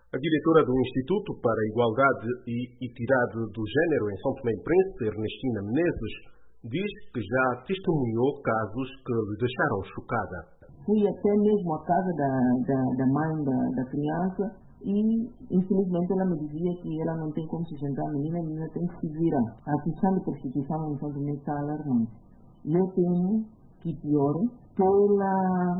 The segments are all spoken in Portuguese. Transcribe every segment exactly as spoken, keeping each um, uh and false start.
A diretora do Instituto para a Igualdade e Equidade do Gênero em São Tomé e Príncipe, Ernestina Menezes, diz que já testemunhou casos que lhe deixaram chocada. Fui até mesmo à casa da, da, da mãe da, da criança e, infelizmente, ela me dizia que ela não tem como sustentar a menina, a menina tem que se virar. A questão de prostituição em São Tomé está alarmante. E eu tenho que pior pela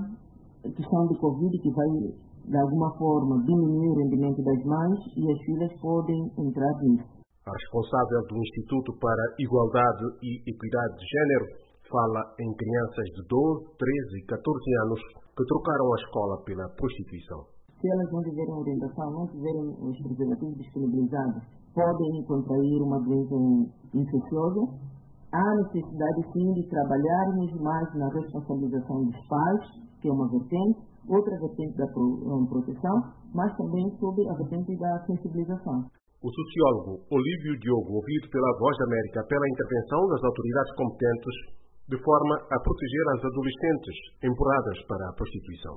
questão de Covid, que vai, de alguma forma, diminuir o rendimento das mães e as filhas podem entrar nisso. A responsável do Instituto para a Igualdade e Equidade de Gênero fala em crianças de doze, treze e catorze anos que trocaram a escola pela prostituição. Se elas não tiverem orientação, não tiverem os preservativos disponibilizados, podem contrair uma doença infecciosa. Há necessidade, sim, de trabalharmos mais na responsabilização dos pais, que é uma vertente, outra vertente da proteção, mas também sobre a vertente da sensibilização. O sociólogo Olívio Diogo, ouvido pela Voz da América, apela à intervenção das autoridades competentes de forma a proteger as adolescentes empurradas para a prostituição.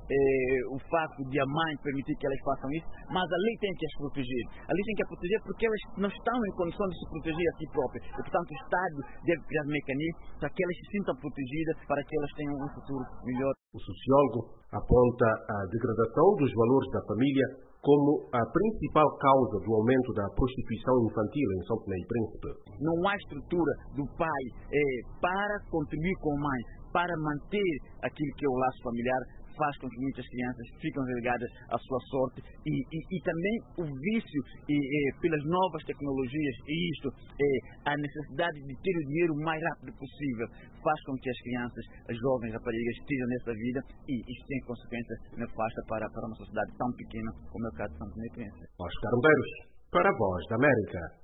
É, o facto de a mãe permitir que elas façam isso, mas a lei tem que as proteger. A lei tem que as proteger porque elas não estão em condição de se proteger a si próprias. E, portanto, o Estado deve criar mecanismos para que elas se sintam protegidas, para que elas tenham um futuro melhor. O sociólogo aponta a degradação dos valores da família como a principal causa do aumento da prostituição infantil em São Tomé e Príncipe. Não há estrutura do pai é, para contribuir com a mãe, para manter aquilo que é o laço familiar, faz com que muitas crianças ficam relegadas à sua sorte e, e, e também o vício e, e, pelas novas tecnologias e isto, é, a necessidade de ter o dinheiro o mais rápido possível faz com que as crianças, as jovens raparigas estejam nessa vida e isto tem consequências nefastas para, para uma sociedade tão pequena como é o caso de São Tomé e Príncipe. Oscar Medeiros, para a Voz da América.